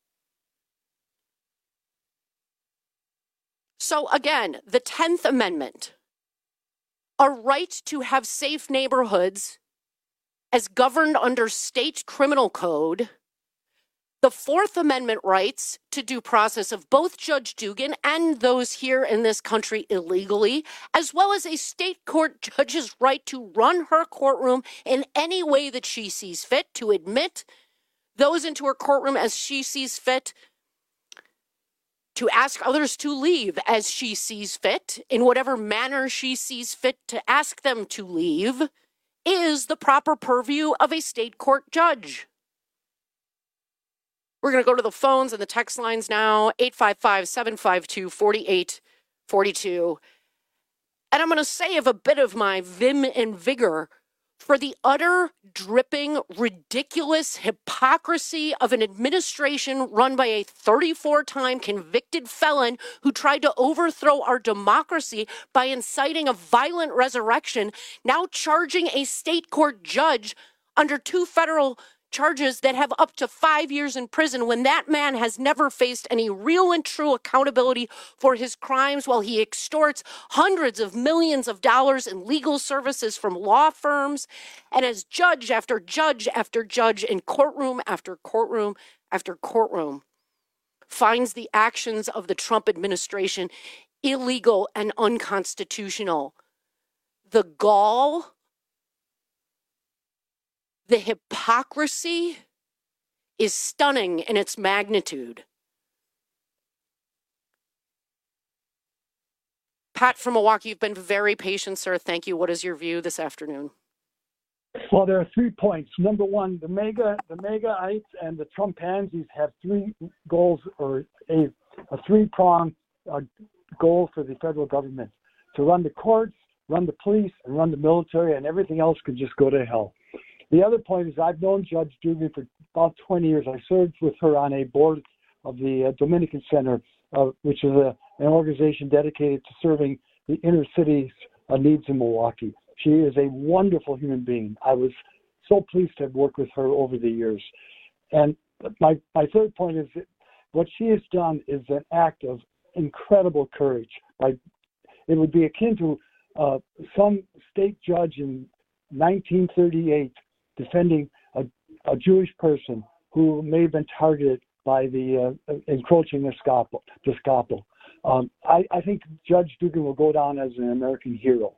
So again, the tenth Amendment, a right to have safe neighborhoods as governed under state criminal code. The Fourth Amendment rights to due process of both Judge Dugan and those here in this country illegally, as well as a state court judge's right to run her courtroom in any way that she sees fit, to admit those into her courtroom as she sees fit, to ask others to leave as she sees fit, in whatever manner she sees fit to ask them to leave, is the proper purview of a state court judge. We're going to go to the phones and the text lines now, eight five five, seven five two, four eight four two. And I'm going to save a bit of my vim and vigor for the utter, dripping, ridiculous hypocrisy of an administration run by a thirty-four-time convicted felon who tried to overthrow our democracy by inciting a violent resurrection, now charging a state court judge under two federal charges that have up to five years in prison when that man has never faced any real and true accountability for his crimes, while he extorts hundreds of millions of dollars in legal services from law firms. And as judge after judge after judge in courtroom after courtroom after courtroom finds the actions of the Trump administration illegal and unconstitutional, the gall, the hypocrisy is stunning in its magnitude. Pat from Milwaukee, you've been very patient, sir. Thank you. What is your view this afternoon? Well, there are three points. Number one, the mega, the megaites and the Trumpansies have three goals, or a, a three-pronged uh, goal for the federal government: to run the courts, run the police, and run the military, and everything else could just go to hell. The other point is I've known Judge Dugan for about twenty years. I served with her on a board of the uh, Dominican Center, uh, which is a, an organization dedicated to serving the inner city's uh, needs in Milwaukee. She is a wonderful human being. I was so pleased to have worked with her over the years. And my, my third point is that what she has done is an act of incredible courage. Like, it would be akin to uh, some state judge in nineteen thirty-eight defending a, a Jewish person who may have been targeted by the uh, encroaching Gestapo. Gestapo. Um, I, I think Judge Dugan will go down as an American hero.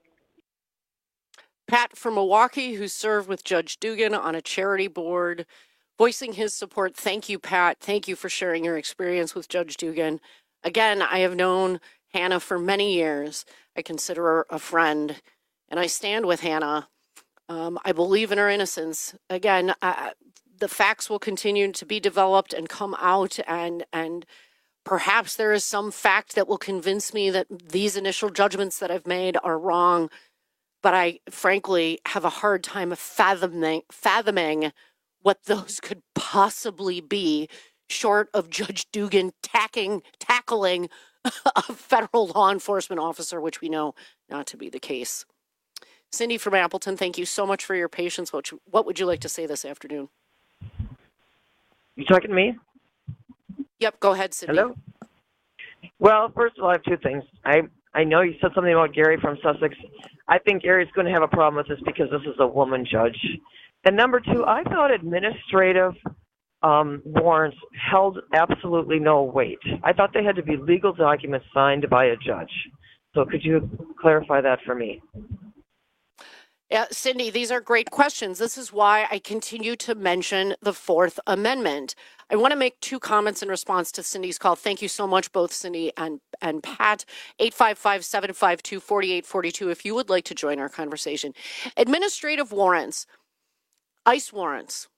Pat from Milwaukee, who served with Judge Dugan on a charity board, voicing his support. Thank you, Pat. Thank you for sharing your experience with Judge Dugan. Again, I have known Hannah for many years. I consider her a friend, and I stand with Hannah. Um, I believe in her innocence. Again, uh, the facts will continue to be developed and come out, and and perhaps there is some fact that will convince me that these initial judgments that I've made are wrong. But I, frankly, have a hard time fathoming, fathoming what those could possibly be, short of Judge Dugan tacking, tackling a federal law enforcement officer, which we know not to be the case. Cindy from Appleton, thank you so much for your patience. What, what would you like to say this afternoon? You talking to me? Yep, go ahead, Cindy. Hello? Well, first of all, I have two things. I, I know you said something about Gary from Sussex. I think Gary's going to have a problem with this because this is a woman judge. And number two, I thought administrative um, warrants held absolutely no weight. I thought they had to be legal documents signed by a judge. So could you clarify that for me? Yeah, Cindy, these are great questions. This is why I continue to mention the Fourth Amendment. I want to make two comments in response to Cindy's call. Thank you so much, both Cindy and, and Pat. eight five five, seven five two, four eight four two if you would like to join our conversation. Administrative warrants, ICE warrants,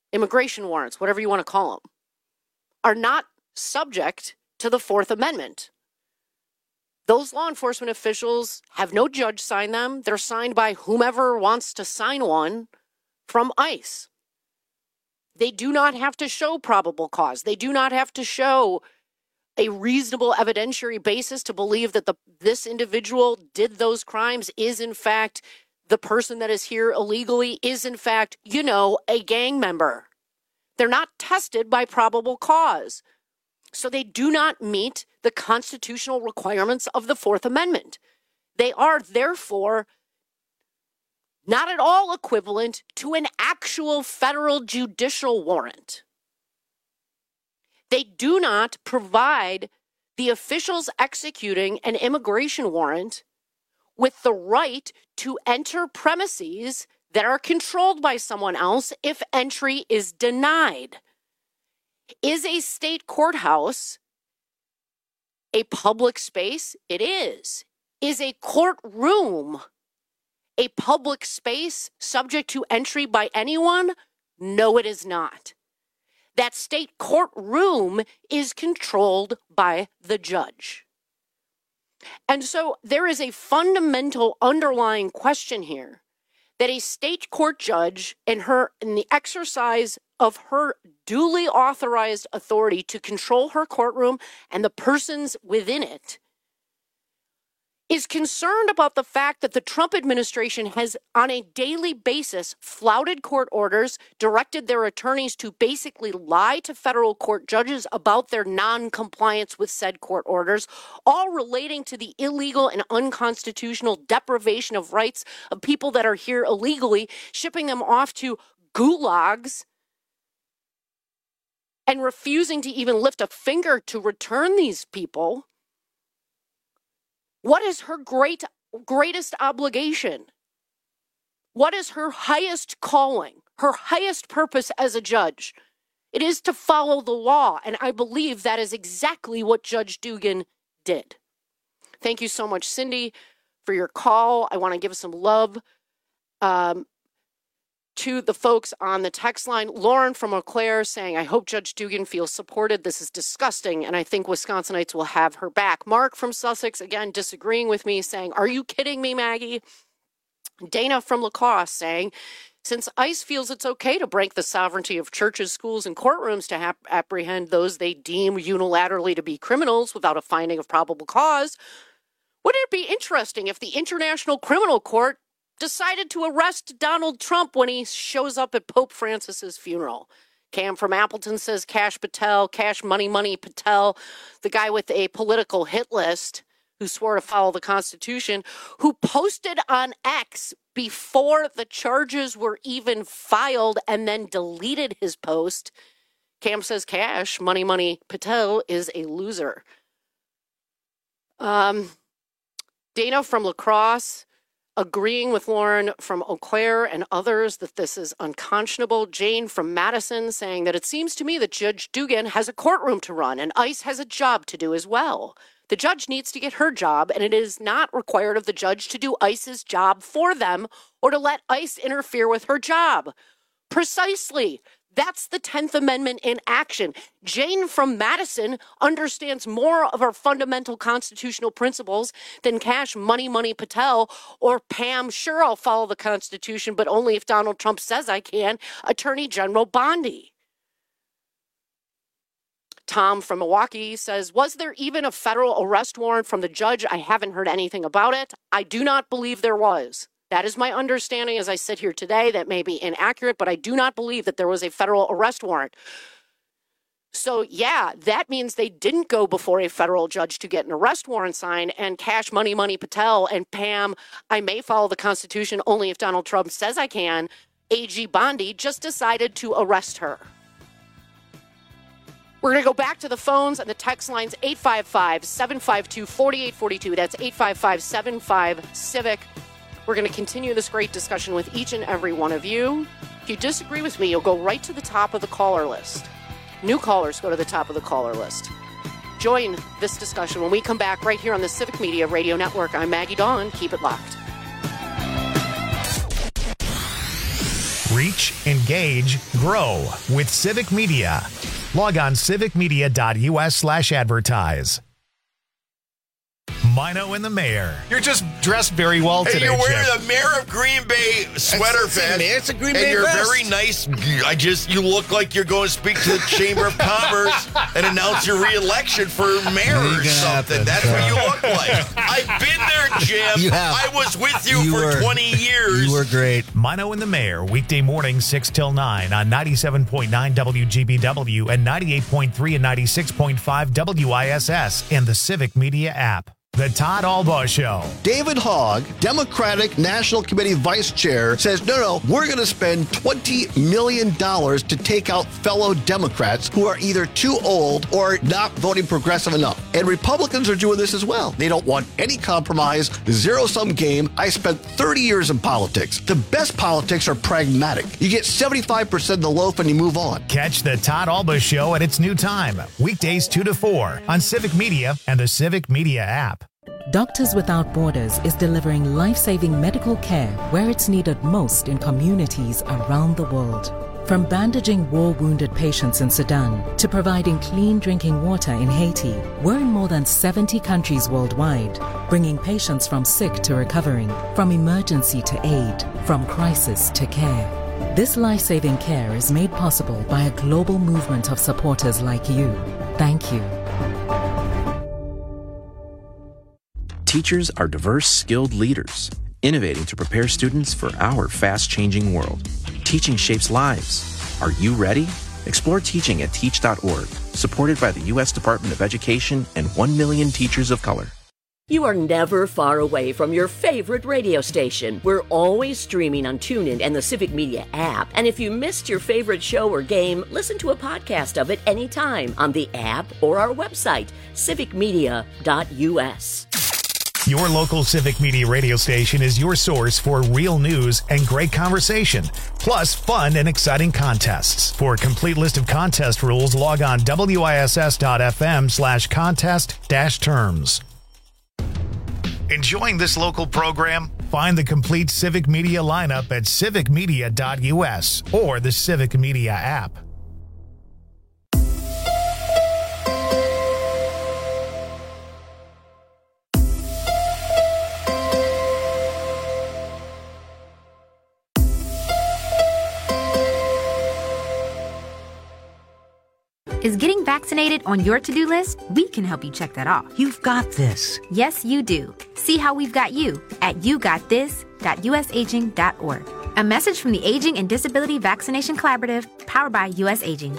immigration warrants, whatever you want to call them, are not subject to the Fourth Amendment. Those law enforcement officials have no judge sign them. They're signed by whomever wants to sign one from ICE. They do not have to show probable cause. They do not have to show a reasonable evidentiary basis to believe that the this individual did those crimes, is in fact the person that is here illegally, is in fact, you know, a gang member. They're not tested by probable cause. So they do not meet the constitutional requirements of the Fourth Amendment. They are therefore not at all equivalent to an actual federal judicial warrant. They do not provide the officials executing an immigration warrant with the right to enter premises that are controlled by someone else if entry is denied. Is a state courthouse a public space? It is. Is a courtroom a public space subject to entry by anyone? No, it is not. That state courtroom is controlled by the judge. And so there is a fundamental underlying question here that a state court judge in her in the exercise of her duly authorized authority to control her courtroom and the persons within it is concerned about the fact that the Trump administration has on a daily basis flouted court orders, directed their attorneys to basically lie to federal court judges about their non-compliance with said court orders, all relating to the illegal and unconstitutional deprivation of rights of people that are here illegally, shipping them off to gulags and refusing to even lift a finger to return these people. What is her great, greatest obligation? What is her highest calling, her highest purpose as a judge? It is to follow the law, and I believe that is exactly what Judge Dugan did. Thank you so much, Cindy, for your call. I want to give some love um, to the folks on the text line. Lauren from Eau Claire saying, I hope Judge Dugan feels supported. This is disgusting, and I think Wisconsinites will have her back. Mark from Sussex, again, disagreeing with me, saying, are you kidding me, Maggie? Dana from La Crosse saying, since ICE feels it's okay to break the sovereignty of churches, schools, and courtrooms to ha- apprehend those they deem unilaterally to be criminals without a finding of probable cause, wouldn't it be interesting if the International Criminal Court decided to arrest Donald Trump when he shows up at Pope Francis's funeral? Cam from Appleton says Cash Patel, Cash Money Money Patel, the guy with a political hit list who swore to follow the Constitution, who posted on X before the charges were even filed and then deleted his post. Cam says Cash Money Money Patel is a loser. Um, Dana from La Crosse, agreeing with Lauren from Eau Claire and others that this is unconscionable. Jane from Madison saying that it seems to me that Judge Dugan has a courtroom to run and ICE has a job to do as well. The judge needs to get her job, and it is not required of the judge to do ICE's job for them or to let ICE interfere with her job. Precisely. That's the tenth Amendment in action. Jane from Madison understands more of our fundamental constitutional principles than Cash Money Money Patel or Pam, sure, I'll follow the Constitution, but only if Donald Trump says I can, Attorney General Bondi. Tom from Milwaukee says, was there even a federal arrest warrant from the judge? I haven't heard anything about it. I do not believe there was. That is my understanding as I sit here today. That may be inaccurate, but I do not believe that there was a federal arrest warrant. So, yeah, that means they didn't go before a federal judge to get an arrest warrant signed, and Cash Money Money Patel and Pam, I may follow the Constitution only if Donald Trump says I can, A G Bondi just decided to arrest her. We're going to go back to the phones and the text lines, eight five five, seven five two, four eight four two. That's eight five five, seven five, CIVIC. We're going to continue this great discussion with each and every one of you. If you disagree with me, you'll go right to the top of the caller list. New callers go to the top of the caller list. Join this discussion when we come back right here on the Civic Media Radio Network. I'm Maggie Dawn. Keep it locked. Reach, engage, grow with Civic Media. Log on civicmedia.us slash advertise. Mino and the Mayor. You're just dressed very well today, Hey, you're wearing Chip. the Mayor of Green Bay sweater It's- it's a vest. Mayor- it's a Green and Bay you're vest. very nice. I just, you look like you're going to speak to the Chamber of Commerce and announce your re-election for mayor Ain't or gonna something. happen. That's what you look like. I've been there, Jim. You have. I was with you, You for were- twenty years. You were great. Mino and the Mayor, weekday mornings six till nine on ninety-seven point nine W G B W and ninety-eight point three and ninety-six point five W I S S and the Civic Media app. The Todd Albaugh Show. David Hogg, Democratic National Committee Vice Chair, says, no, no, we're going to spend twenty million dollars to take out fellow Democrats who are either too old or not voting progressive enough. And Republicans are doing this as well. They don't want any compromise, zero-sum game. I spent thirty years in politics. The best politics are pragmatic. You get seventy-five percent of the loaf and you move on. Catch the Todd Albaugh Show at its new time, weekdays two to four on Civic Media and the Civic Media app. Doctors Without Borders is delivering life-saving medical care where it's needed most in communities around the world. From bandaging war-wounded patients in Sudan to providing clean drinking water in Haiti, we're in more than seventy countries worldwide, bringing patients from sick to recovering, from emergency to aid, from crisis to care. This life-saving care is made possible by a global movement of supporters like you. Thank you. Teachers are diverse, skilled leaders, innovating to prepare students for our fast-changing world. Teaching shapes lives. Are you ready? Explore teaching at teach dot org, supported by the U S Department of Education and one million teachers of color. You are never far away from your favorite radio station. We're always streaming on TuneIn and the Civic Media app. And if you missed your favorite show or game, listen to a podcast of it anytime on the app or our website, civic media dot U S. Your local Civic Media radio station is your source for real news and great conversation, plus fun and exciting contests. For a complete list of contest rules, log on W I S S dot F M slash contest dash terms. Enjoying this local program? Find the complete Civic Media lineup at civic media dot U S or the Civic Media app. Is getting vaccinated on your to-do list? We can help you check that off. You've got this. Yes, you do. See how we've got you at you got this dot U S aging dot org. A message from the Aging and Disability Vaccination Collaborative, powered by U S Aging.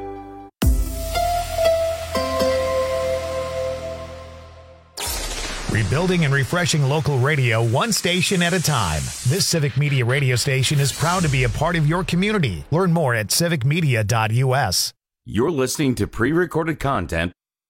Rebuilding and refreshing local radio one station at a time. This Civic Media radio station is proud to be a part of your community. Learn more at civic media dot U S. You're listening to pre-recorded content.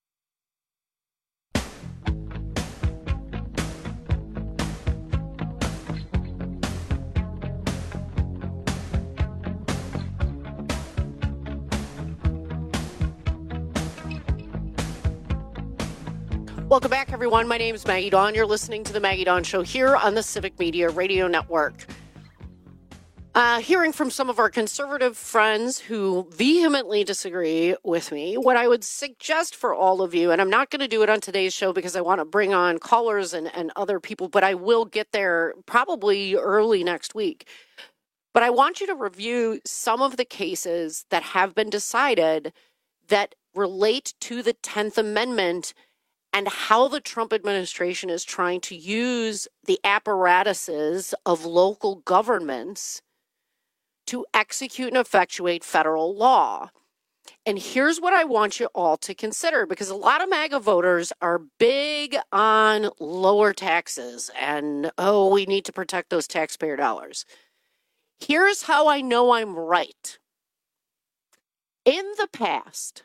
Welcome back, everyone. My name is Maggie Dawn. You're listening to The Maggie Dawn Show here on the Civic Media Radio Network. Uh, hearing from some of our conservative friends who vehemently disagree with me, what I would suggest for all of you, and I'm not going to do it on today's show because I want to bring on callers and, and other people, but I will get there probably early next week. But I want you to review some of the cases that have been decided that relate to the tenth Amendment and how the Trump administration is trying to use the apparatuses of local governments to execute and effectuate federal law. And here's what I want you all to consider, because a lot of MAGA voters are big on lower taxes and, oh, we need to protect those taxpayer dollars. Here's how I know I'm right. In the past,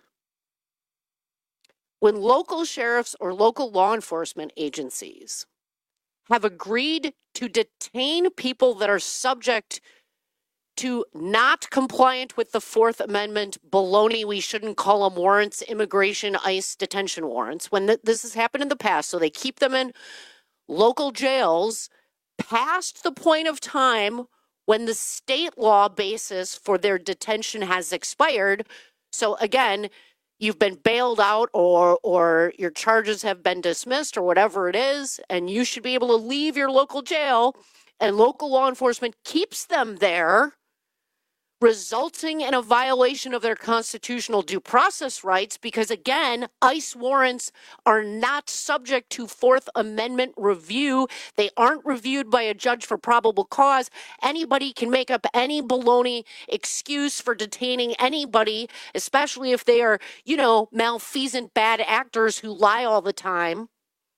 when local sheriffs or local law enforcement agencies have agreed to detain people that are subject to not compliant with the Fourth Amendment baloney, we shouldn't call them warrants, immigration, ICE detention warrants, when th- this has happened in the past, so they keep them in local jails past the point of time when the state law basis for their detention has expired. So again, you've been bailed out or or your charges have been dismissed or whatever it is, and you should be able to leave your local jail, and local law enforcement keeps them there, resulting in a violation of their constitutional due process rights because, again, ICE warrants are not subject to Fourth Amendment review. They aren't reviewed by a judge for probable cause. Anybody can make up any baloney excuse for detaining anybody, especially if they are, you know, malfeasant bad actors who lie all the time.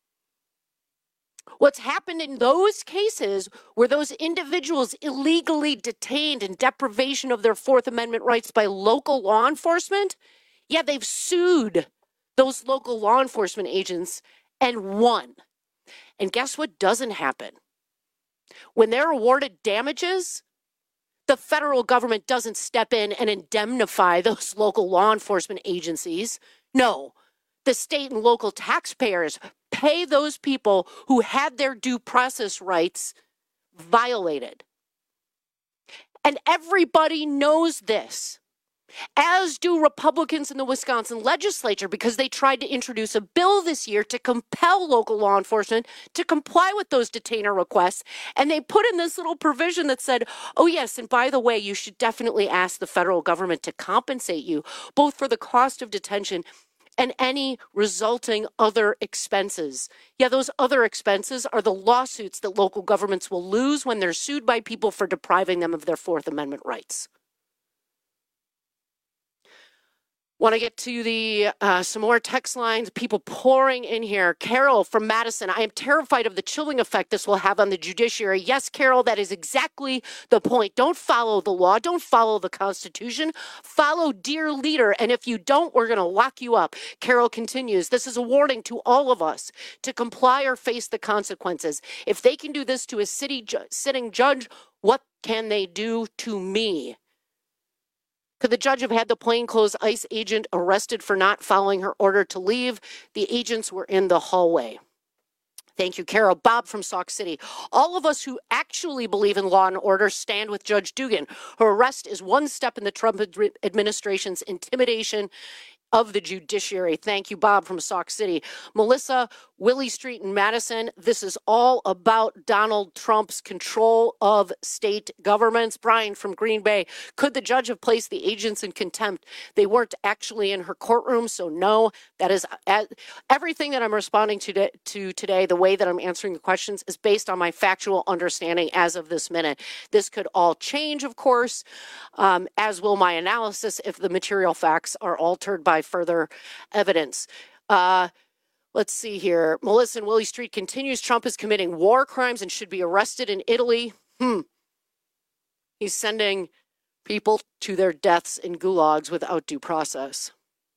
What's happened in those cases where those individuals illegally detained in deprivation of their Fourth Amendment rights by local law enforcement, yeah, they've sued those local law enforcement agents and won. And guess what doesn't happen? When they're awarded damages, the federal government doesn't step in and indemnify those local law enforcement agencies. No, the state and local taxpayers pay those people who had their due process rights violated. And everybody knows this, as do Republicans in the Wisconsin legislature, because they tried to introduce a bill this year to compel local law enforcement to comply with those detainer requests. And they put in this little provision that said, oh, yes, and by the way, you should definitely ask the federal government to compensate you both for the cost of detention and any resulting other expenses. Yeah, those other expenses are the lawsuits that local governments will lose when they're sued by people for depriving them of their Fourth Amendment rights. Want to get to the uh, some more text lines, people pouring in here. Carol from Madison, I am terrified of the chilling effect this will have on the judiciary. Yes, Carol, that is exactly the point. Don't follow the law. Don't follow the Constitution. Follow dear leader. And if you don't, we're going to lock you up. Carol continues, this is a warning to all of us to comply or face the consequences. If they can do this to a city ju- sitting judge, what can they do to me? Could the judge have had the plainclothes ICE agent arrested for not following her order to leave? The agents were in the hallway. Thank you, Carol. Bob from Sauk City. All of us who actually believe in law and order stand with Judge Dugan. Her arrest is one step in the Trump administration's intimidation of the judiciary. Thank you, Bob from Sauk City. Melissa, Willie Street in Madison. This is all about Donald Trump's control of state governments. Brian from Green Bay. Could the judge have placed the agents in contempt? They weren't actually in her courtroom, so no. That is uh, everything that I'm responding to, to today, the way that I'm answering the questions is based on my factual understanding as of this minute. This could all change, of course, um, as will my analysis if the material facts are altered by further evidence. Uh, let's see here. Melissa and Willie Street continues. Trump is committing war crimes and should be arrested in Italy. Hmm. He's sending people to their deaths in gulags without due process.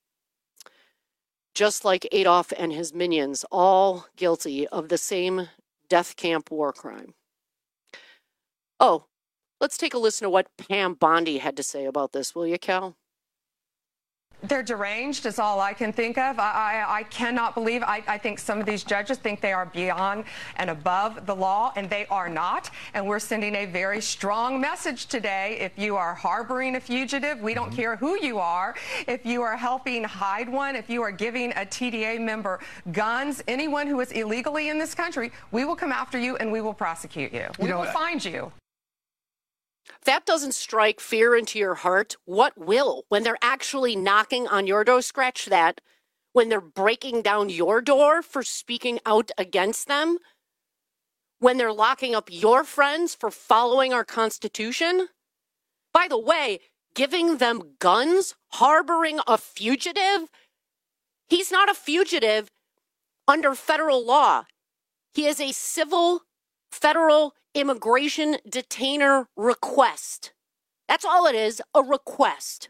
Just like Adolf and his minions, all guilty of the same death camp war crime. Oh, let's take a listen to what Pam Bondi had to say about this, will you, Cal? They're deranged is all I can think of. I, I, I cannot believe, I, I think some of these judges think they are beyond and above the law, and they are not. And we're sending a very strong message today. If you are harboring a fugitive, we don't care who you are. If you are helping hide one, if you are giving a T D A member guns, anyone who is illegally in this country, we will come after you and we will prosecute you. We you know, will find you. If that doesn't strike fear into your heart, what will? When they're actually knocking on your door, scratch that. When they're breaking down your door for speaking out against them? When they're locking up your friends for following our Constitution? By the way, giving them guns, harboring a fugitive? He's not a fugitive under federal law. He is a civil federal immigration detainer request. That's all it is, a request.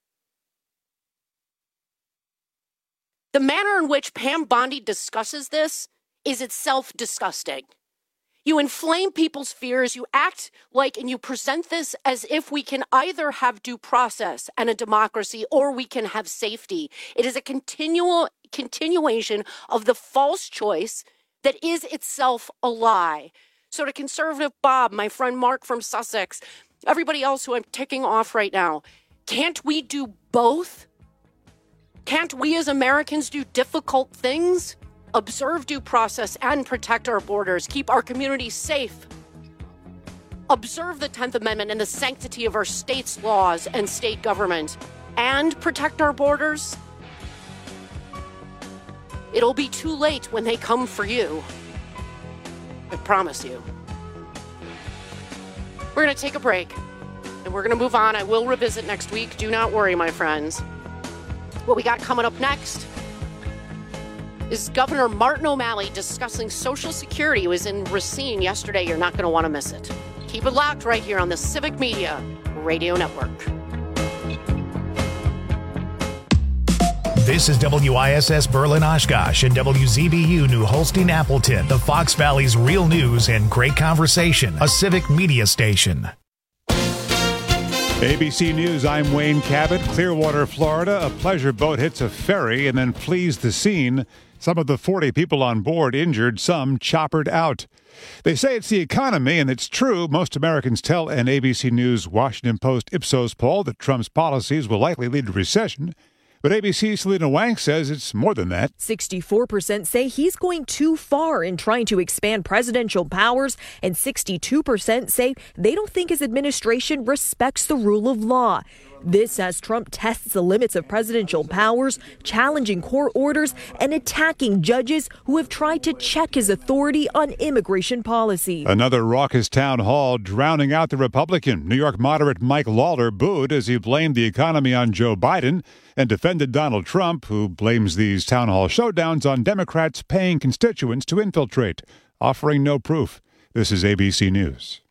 The manner in which Pam Bondi discusses this is itself disgusting. You inflame people's fears, you act like, and you present this as if we can either have due process and a democracy or we can have safety. It is a continual continuation of the false choice that is itself a lie. So to Conservative Bob, my friend Mark from Sussex, everybody else who I'm ticking off right now, can't we do both? Can't we as Americans do difficult things? Observe due process and protect our borders, keep our communities safe. Observe the tenth Amendment and the sanctity of our state's laws and state government, and protect our borders. It'll be too late when they come for you. I promise you. We're going to take a break, and we're going to move on. I will revisit next week. Do not worry, my friends. What we got coming up next is Governor Martin O'Malley discussing Social Security. He was in Racine yesterday. You're not going to want to miss it. Keep it locked right here on the Civic Media Radio Network. This is W I S S Berlin Oshkosh and W Z B U New Holstein Appleton, the Fox Valley's real news and great conversation, a Civic Media station. A B C News, I'm Wayne Cabot. Clearwater, Florida. A pleasure boat hits a ferry and then flees the scene. Some of the forty people on board injured, some choppered out. They say it's the economy, and it's true. Most Americans tell an A B C News Washington Post Ipsos poll that Trump's policies will likely lead to recession. But A B C's Selena Wank says it's more than that. sixty-four percent say he's going too far in trying to expand presidential powers, and sixty-two percent say they don't think his administration respects the rule of law. This as Trump tests the limits of presidential powers, challenging court orders, and attacking judges who have tried to check his authority on immigration policy. Another raucous town hall drowning out the Republican. New York moderate Mike Lawler booed as he blamed the economy on Joe Biden and defended Donald Trump, who blames these town hall showdowns on Democrats paying constituents to infiltrate, offering no proof. This is A B C News.